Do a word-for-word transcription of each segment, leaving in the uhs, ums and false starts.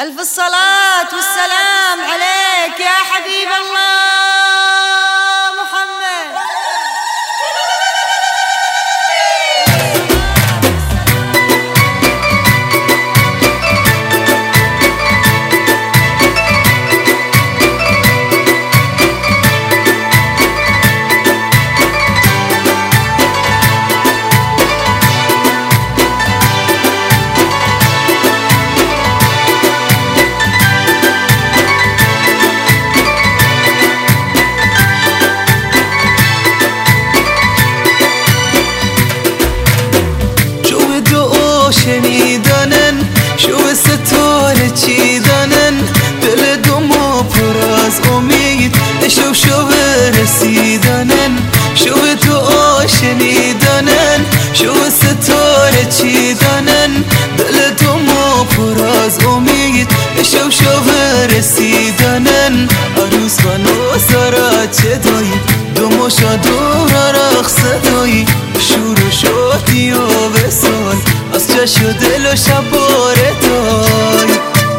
ألف الصلاة والسلام عليك يا حبيب الله محمد. شنیدنن شو ستاره چیدنن دل دومو پر از امید شو شو رسیدنن شو تو شنیدنن شو ستاره چیدنن دل دومو پر از امید شو شو رسیدنن عروس و نوزارا چه دایی دومو شادورا رقص دایی شور و شادی و وصال از چشم و دل و شب باره دای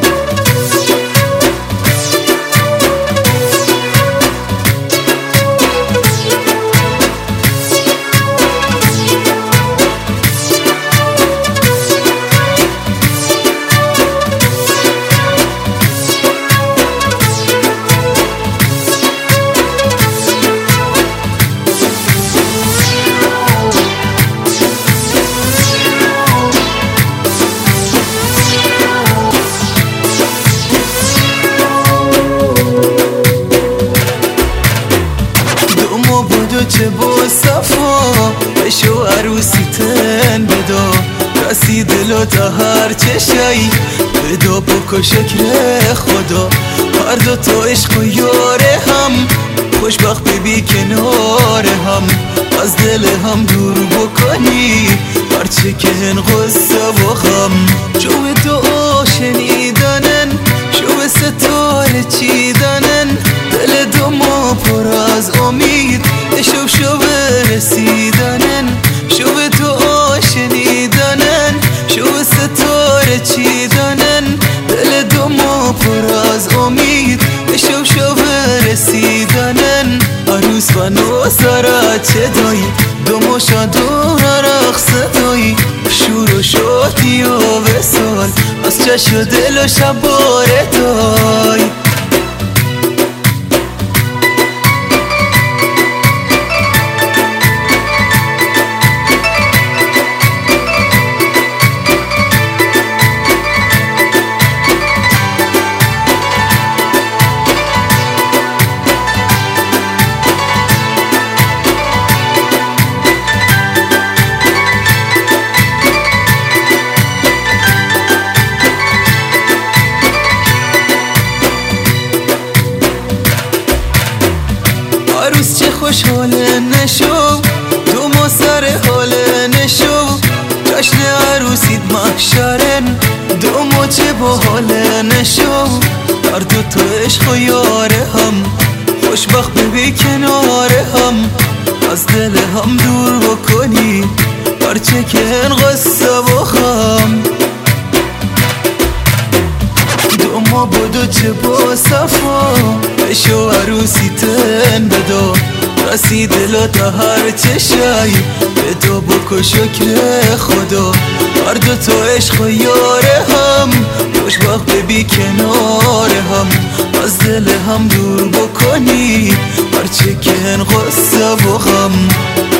چه با صفا بشو عروسی تن بدا رسی دلو تا هر چشایی بدا بکن شکر خدا هر دو تا عشق و یاره هم خوشبخت ببی کنار هم از دل هم دور بکنی هرچه که هن غصه و غم جو دعا شنیدنن شو ستاره چیدنن دل دو ما پر از امید شو شو رسیدنن شو تو شنیدنن شو ستاره چیدنن دل دو ما پر از امید شو شو رسیدنن عروس و نوزارا چه دایی دومو شادورا رقص دایی شور و شادی و وصال از چشم و دل و شب باره دای عروس چه خوشحال نشو تو ما سر حال نشو جشن عروسیت محشرن دومو چه با حال نشو هر دو تو عشق و یاره هم خوشبخت ببی کنار هم از دل هم دور بکنی هرچه که هن غصه و غم دوما بودو چه با صفا بشو عروسی تن بدا رسی دلا تا هر چشایی بدا بکن شکر خدا هر دو تا عشق و یاره هم خوشبخت ببی کنار هم از دل هم دور بکنی هرچه که هن غصه و غم